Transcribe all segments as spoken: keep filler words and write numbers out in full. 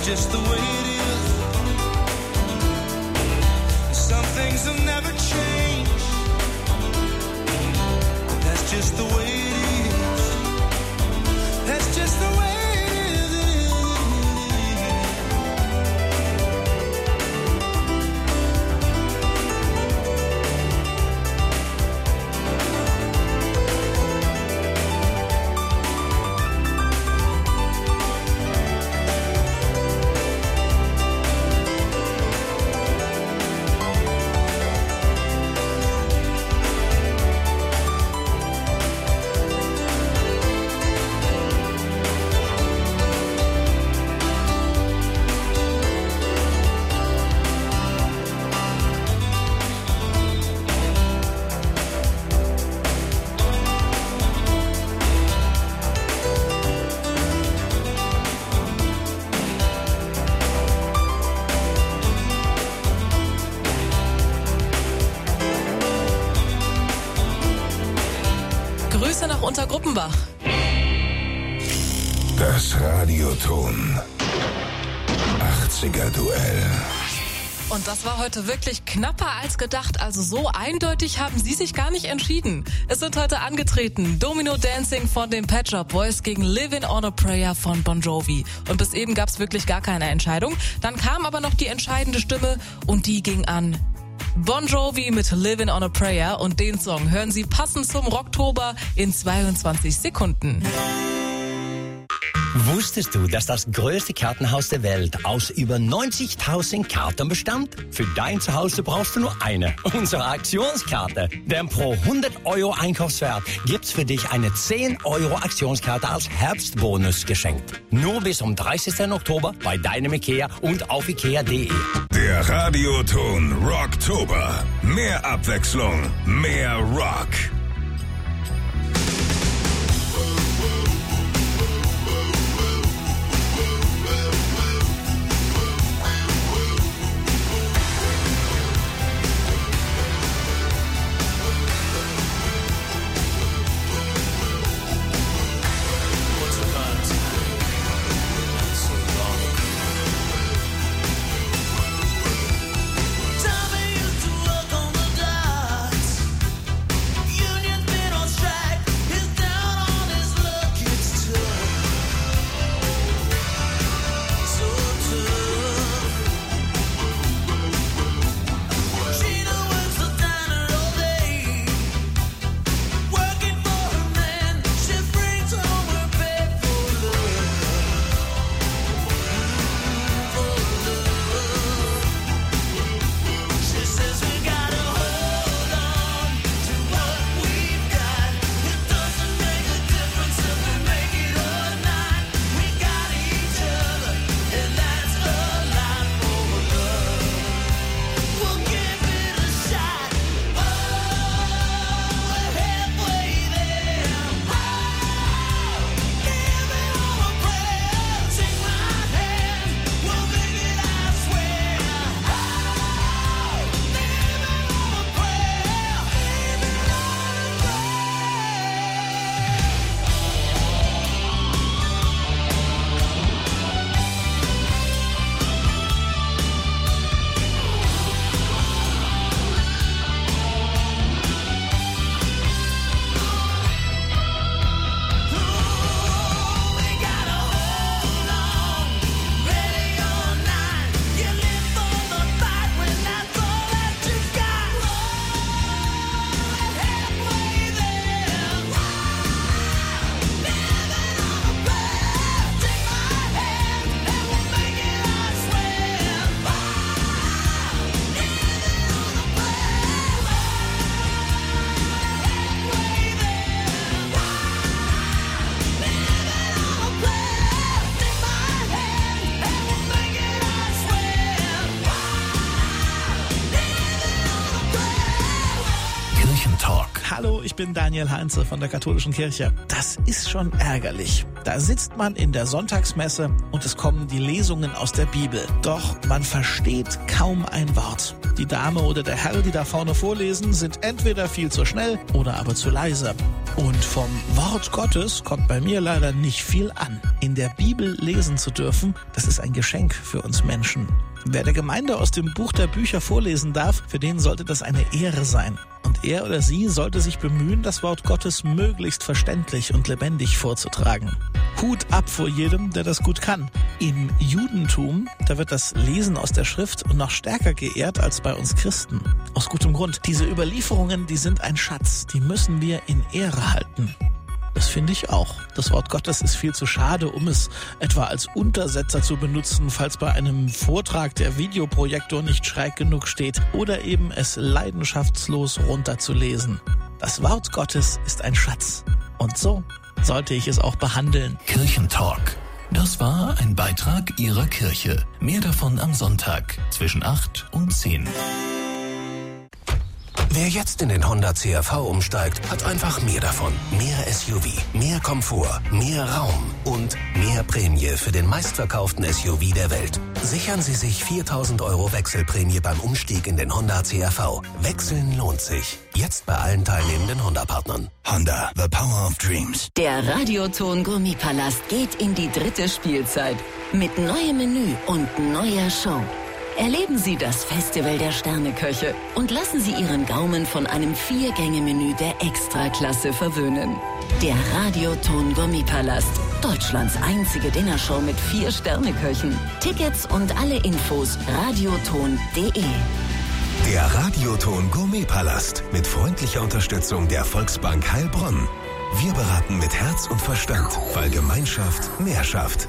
just the way it is. Some things will never change. That's just the way it is. That's just the way it is. Grüße nach Untergruppenbach. Das Radioton achtziger Duell. Und das war heute wirklich knapper als gedacht. Also so eindeutig haben sie sich gar nicht entschieden. Es sind heute angetreten Domino Dancing von den Pet Shop Boys gegen Living on a Prayer von Bon Jovi. Und bis eben gab es wirklich gar keine Entscheidung. Dann kam aber noch die entscheidende Stimme und die ging an Bon Jovi mit Living on a Prayer. Und den Song hören Sie passend zum Rocktober in zweiundzwanzig Sekunden. Wusstest du, dass das größte Kartenhaus der Welt aus über neunzigtausend Karten bestand? Für dein Zuhause brauchst du nur eine. Unsere Aktionskarte. Denn pro hundert Euro Einkaufswert gibt's für dich eine zehn Euro Aktionskarte als Herbstbonus geschenkt. Nur bis zum dreißigsten Oktober bei deinem Ikea und auf ikea punkt de. Der Radioton Rocktober. Mehr Abwechslung, mehr Rock. Hallo, ich bin Daniel Heinze von der Katholischen Kirche. Das ist schon ärgerlich. Da sitzt man in der Sonntagsmesse und es kommen die Lesungen aus der Bibel. Doch man versteht kaum ein Wort. Die Dame oder der Herr, die da vorne vorlesen, sind entweder viel zu schnell oder aber zu leise. Und vom Wort Gottes kommt bei mir leider nicht viel an. In der Bibel lesen zu dürfen, das ist ein Geschenk für uns Menschen. Wer der Gemeinde aus dem Buch der Bücher vorlesen darf, für den sollte das eine Ehre sein. Und er oder sie sollte sich bemühen, das Wort Gottes möglichst verständlich und lebendig vorzutragen. Hut ab vor jedem, der das gut kann. Im Judentum, da wird das Lesen aus der Schrift noch stärker geehrt als bei uns Christen. Aus gutem Grund. Diese Überlieferungen, die sind ein Schatz, die müssen wir in Ehre halten. Das finde ich auch. Das Wort Gottes ist viel zu schade, um es etwa als Untersetzer zu benutzen, falls bei einem Vortrag der Videoprojektor nicht schräg genug steht, oder eben es leidenschaftslos runterzulesen. Das Wort Gottes ist ein Schatz. Und so sollte ich es auch behandeln. Kirchentalk. Das war ein Beitrag Ihrer Kirche. Mehr davon am Sonntag zwischen acht und zehn. Wer jetzt in den Honda C R V umsteigt, hat einfach mehr davon. Mehr S U V, mehr Komfort, mehr Raum und mehr Prämie für den meistverkauften S U V der Welt. Sichern Sie sich viertausend Euro Wechselprämie beim Umstieg in den Honda C R V. Wechseln lohnt sich. Jetzt bei allen teilnehmenden Honda-Partnern. Honda, the power of dreams. Der Radioton Gourmetpalast geht in die dritte Spielzeit. Mit neuem Menü und neuer Show. Erleben Sie das Festival der Sterneköche und lassen Sie Ihren Gaumen von einem Vier-Gänge-Menü der Extraklasse verwöhnen. Der Radioton Gourmetpalast, Deutschlands einzige Dinnershow mit vier Sterneköchen. Tickets und alle Infos radioton punkt de. Der Radioton Gourmetpalast mit freundlicher Unterstützung der Volksbank Heilbronn. Wir beraten mit Herz und Verstand, weil Gemeinschaft mehr schafft.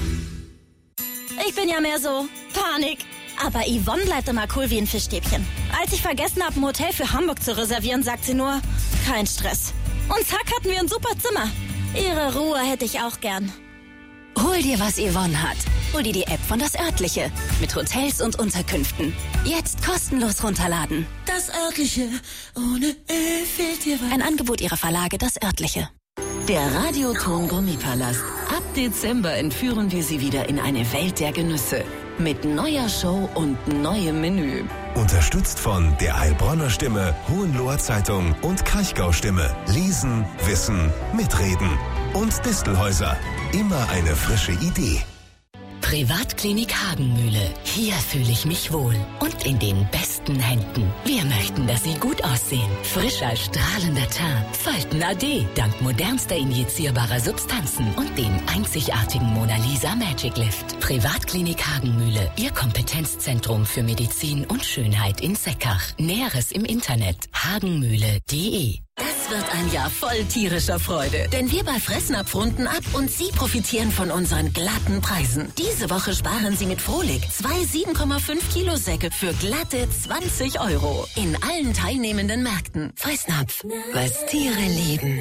Ich bin ja mehr so Panik. Aber Yvonne bleibt immer cool wie ein Fischstäbchen. Als ich vergessen habe, ein Hotel für Hamburg zu reservieren, sagt sie nur, kein Stress. Und zack, hatten wir ein super Zimmer. Ihre Ruhe hätte ich auch gern. Hol dir, was Yvonne hat. Hol dir die App von Das Örtliche. Mit Hotels und Unterkünften. Jetzt kostenlos runterladen. Das Örtliche, ohne Ö fehlt dir was. Ein Angebot ihrer Verlage Das Örtliche. Der Radioton Gourmetpalast. Ab Dezember entführen wir Sie wieder in eine Welt der Genüsse. Mit neuer Show und neuem Menü. Unterstützt von der Heilbronner Stimme, Hohenloher Zeitung und Kraichgau Stimme. Lesen, Wissen, Mitreden. Und Distelhäuser. Immer eine frische Idee. Privatklinik Hagenmühle. Hier fühle ich mich wohl. Und in den besten Händen. Wir möchten, dass Sie gut aussehen. Frischer, strahlender Teint. Falten A D. Dank modernster injizierbarer Substanzen. Und dem einzigartigen Mona Lisa Magic Lift. Privatklinik Hagenmühle. Ihr Kompetenzzentrum für Medizin und Schönheit in Seckach. Näheres im Internet. hagenmühle punkt de. Das wird ein Jahr voll tierischer Freude. Denn wir bei Fressnapf runden ab und Sie profitieren von unseren glatten Preisen. Diese Woche sparen Sie mit Frohlig zwei sieben Komma fünf Kilo Säcke für glatte zwanzig Euro. In allen teilnehmenden Märkten. Fressnapf, was Tiere lieben.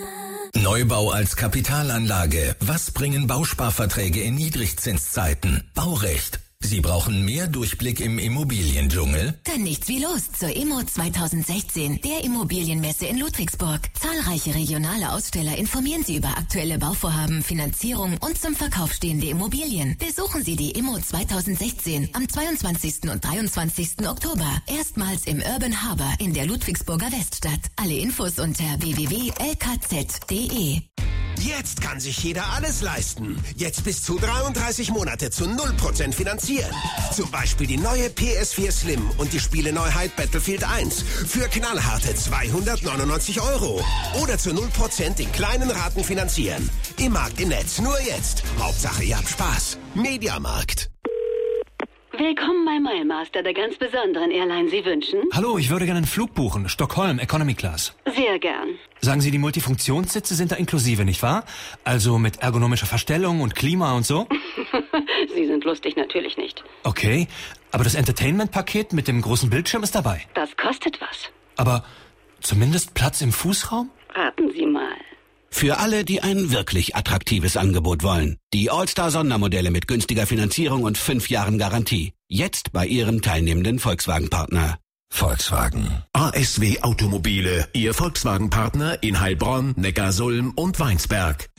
Neubau als Kapitalanlage. Was bringen Bausparverträge in Niedrigzinszeiten? Baurecht. Sie brauchen mehr Durchblick im Immobiliendschungel? Dann nichts wie los zur Immo zwanzig sechzehn, der Immobilienmesse in Ludwigsburg. Zahlreiche regionale Aussteller informieren Sie über aktuelle Bauvorhaben, Finanzierung und zum Verkauf stehende Immobilien. Besuchen Sie die Immo zwanzig sechzehn am zweiundzwanzigsten und dreiundzwanzigsten Oktober. Erstmals im Urban Harbor in der Ludwigsburger Weststadt. Alle Infos unter w w w punkt l k z punkt de. Jetzt kann sich jeder alles leisten. Jetzt bis zu dreiunddreißig Monate zu null Prozent finanzieren. Zum Beispiel die neue P S vier Slim und die Spieleneuheit Battlefield eins für knallharte zweihundertneunundneunzig Euro. Oder zu null Prozent in kleinen Raten finanzieren. Im Markt im Netz, nur jetzt. Hauptsache ihr habt Spaß. Mediamarkt. Willkommen bei MileMaster, der ganz besonderen Airline Sie wünschen. Hallo, ich würde gerne einen Flug buchen. Stockholm, Economy Class. Sehr gern. Sagen Sie, die Multifunktionssitze sind da inklusive, nicht wahr? Also mit ergonomischer Verstellung und Klima und so? Sie sind lustig, natürlich nicht. Okay, aber das Entertainment-Paket mit dem großen Bildschirm ist dabei. Das kostet was. Aber zumindest Platz im Fußraum? Raten Sie mal. Für alle, die ein wirklich attraktives Angebot wollen. Die All-Star-Sondermodelle mit günstiger Finanzierung und fünf Jahren Garantie. Jetzt bei Ihrem teilnehmenden Volkswagen-Partner. Volkswagen. A S W Automobile, Ihr Volkswagen-Partner in Heilbronn, Neckarsulm und Weinsberg.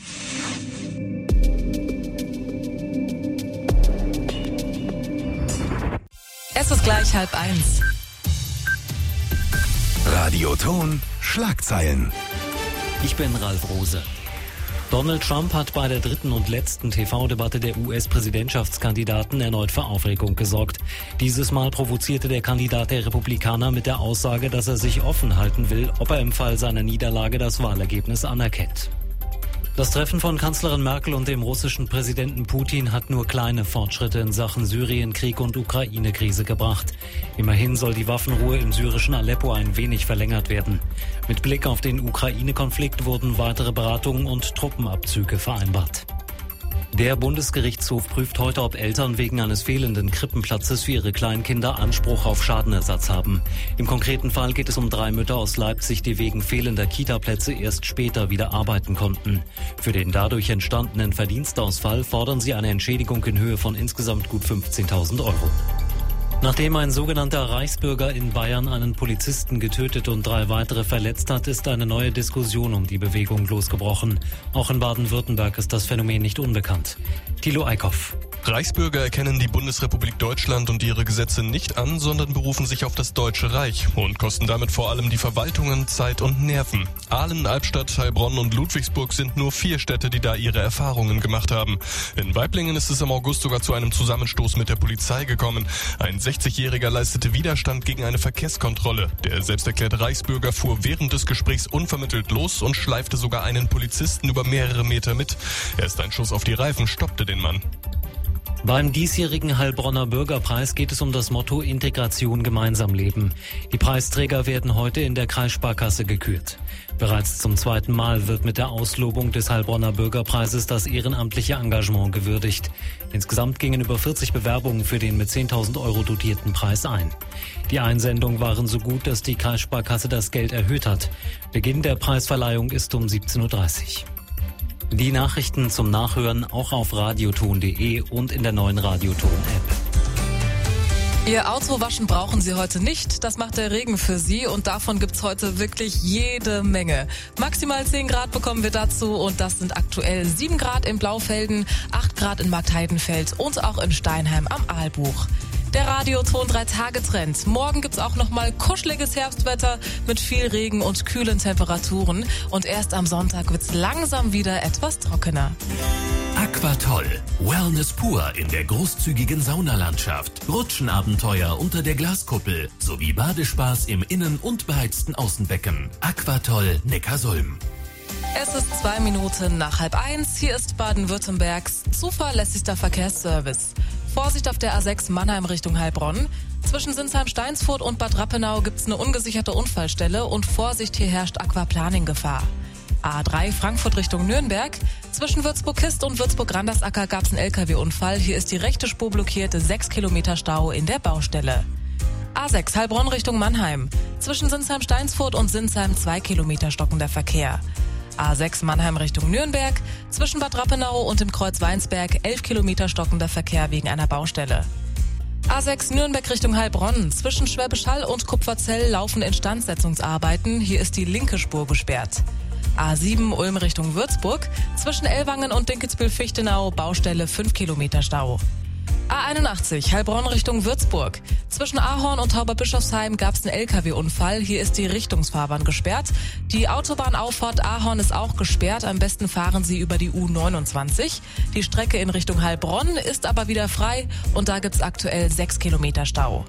Es ist gleich halb eins. Radioton Schlagzeilen. Ich bin Ralf Rose. Donald Trump hat bei der dritten und letzten T V-Debatte der U S-Präsidentschaftskandidaten erneut für Aufregung gesorgt. Dieses Mal provozierte der Kandidat der Republikaner mit der Aussage, dass er sich offen halten will, ob er im Fall seiner Niederlage das Wahlergebnis anerkennt. Das Treffen von Kanzlerin Merkel und dem russischen Präsidenten Putin hat nur kleine Fortschritte in Sachen Syrienkrieg und Ukraine-Krise gebracht. Immerhin soll die Waffenruhe im syrischen Aleppo ein wenig verlängert werden. Mit Blick auf den Ukraine-Konflikt wurden weitere Beratungen und Truppenabzüge vereinbart. Der Bundesgerichtshof prüft heute, ob Eltern wegen eines fehlenden Krippenplatzes für ihre Kleinkinder Anspruch auf Schadenersatz haben. Im konkreten Fall geht es um drei Mütter aus Leipzig, die wegen fehlender Kita-Plätze erst später wieder arbeiten konnten. Für den dadurch entstandenen Verdienstausfall fordern sie eine Entschädigung in Höhe von insgesamt gut fünfzehntausend Euro. Nachdem ein sogenannter Reichsbürger in Bayern einen Polizisten getötet und drei weitere verletzt hat, ist eine neue Diskussion um die Bewegung losgebrochen. Auch in Baden-Württemberg ist das Phänomen nicht unbekannt. Thilo Eickhoff. Reichsbürger erkennen die Bundesrepublik Deutschland und ihre Gesetze nicht an, sondern berufen sich auf das Deutsche Reich und kosten damit vor allem die Verwaltungen Zeit und Nerven. Aalen, Albstadt, Heilbronn und Ludwigsburg sind nur vier Städte, die da ihre Erfahrungen gemacht haben. In Waiblingen ist es im August sogar zu einem Zusammenstoß mit der Polizei gekommen. Ein sechzigjähriger leistete Widerstand gegen eine Verkehrskontrolle. Der selbsterklärte Reichsbürger fuhr während des Gesprächs unvermittelt los und schleifte sogar einen Polizisten über mehrere Meter mit. Erst ein Schuss auf die Reifen stoppte den Mann. Beim diesjährigen Heilbronner Bürgerpreis geht es um das Motto Integration gemeinsam leben. Die Preisträger werden heute in der Kreissparkasse gekürt. Bereits zum zweiten Mal wird mit der Auslobung des Heilbronner Bürgerpreises das ehrenamtliche Engagement gewürdigt. Insgesamt gingen über vierzig Bewerbungen für den mit zehntausend Euro dotierten Preis ein. Die Einsendungen waren so gut, dass die Kreissparkasse das Geld erhöht hat. Beginn der Preisverleihung ist um siebzehn Uhr dreißig. Die Nachrichten zum Nachhören auch auf radioton punkt de und in der neuen Radioton-App. Ihr Auto waschen brauchen Sie heute nicht. Das macht der Regen für Sie und davon gibt's heute wirklich jede Menge. Maximal zehn Grad bekommen wir dazu und das sind aktuell sieben Grad in Blaufelden, acht Grad in Marktheidenfeld und auch in Steinheim am Aalbuch. Der Radioton drei Tage Trend. Morgen gibt's auch nochmal kuscheliges Herbstwetter mit viel Regen und kühlen Temperaturen. Und erst am Sonntag wird's langsam wieder etwas trockener. Aquatoll. Wellness pur in der großzügigen Saunalandschaft. Rutschenabenteuer unter der Glaskuppel sowie Badespaß im Innen- und beheizten Außenbecken. Aquatoll Neckarsulm. Es ist zwei Minuten nach halb eins. Hier ist Baden-Württembergs zuverlässigster Verkehrsservice. Vorsicht auf der A sechs Mannheim Richtung Heilbronn. Zwischen Sinsheim-Steinsfurt und Bad Rappenau gibt's eine ungesicherte Unfallstelle und Vorsicht, hier herrscht Aquaplaning-Gefahr. A drei Frankfurt Richtung Nürnberg. Zwischen Würzburg-Kist und Würzburg-Randersacker gab's einen L K W-Unfall. Hier ist die rechte Spur blockiert, sechs Kilometer Stau in der Baustelle. A sechs Heilbronn Richtung Mannheim. Zwischen Sinsheim-Steinsfurt und Sinsheim zwei Kilometer stockender Verkehr. A sechs Mannheim Richtung Nürnberg, zwischen Bad Rappenau und dem Kreuz Weinsberg elf Kilometer stockender Verkehr wegen einer Baustelle. A sechs Nürnberg Richtung Heilbronn, zwischen Schwäbisch Hall und Kupferzell laufen Instandsetzungsarbeiten, hier ist die linke Spur gesperrt. A sieben Ulm Richtung Würzburg, zwischen Ellwangen und Dinkelsbühl-Fichtenau Baustelle fünf Kilometer Stau. A einundachtzig Heilbronn Richtung Würzburg. Zwischen Ahorn und Tauberbischofsheim gab es einen L K W-Unfall. Hier ist die Richtungsfahrbahn gesperrt. Die Autobahnauffahrt Ahorn ist auch gesperrt. Am besten fahren Sie über die U neunundzwanzig. Die Strecke in Richtung Heilbronn ist aber wieder frei und da gibt's aktuell sechs Kilometer Stau.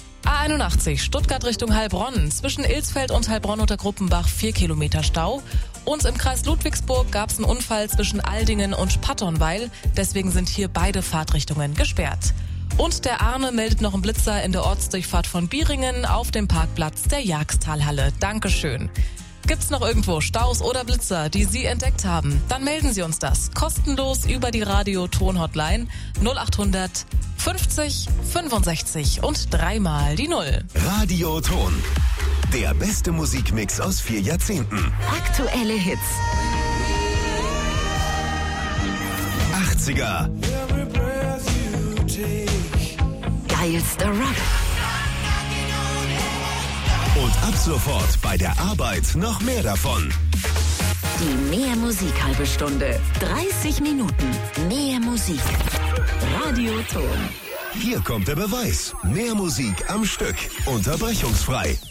A einundachtzig Stuttgart Richtung Heilbronn. Zwischen Ilsfeld und Heilbronn unter Gruppenbach vier Kilometer Stau. Und im Kreis Ludwigsburg gab es einen Unfall zwischen Aldingen und Patternweil. Deswegen sind hier beide Fahrtrichtungen gesperrt. Und der Arne meldet noch einen Blitzer in der Ortsdurchfahrt von Bieringen auf dem Parkplatz der Jagstalhalle. Dankeschön. Gibt's noch irgendwo Staus oder Blitzer, die Sie entdeckt haben? Dann melden Sie uns das kostenlos über die Radio-Ton-Hotline null achthundert fünfzig fünfundsechzig und dreimal die Null. Radioton. Der beste Musikmix aus vier Jahrzehnten. Aktuelle Hits. achtziger. Geilster Rock. Und ab sofort bei der Arbeit noch mehr davon. Die Mehr Musik halbe Stunde. dreißig Minuten. Mehr Musik. Radioton. Hier kommt der Beweis. Mehr Musik am Stück. Unterbrechungsfrei.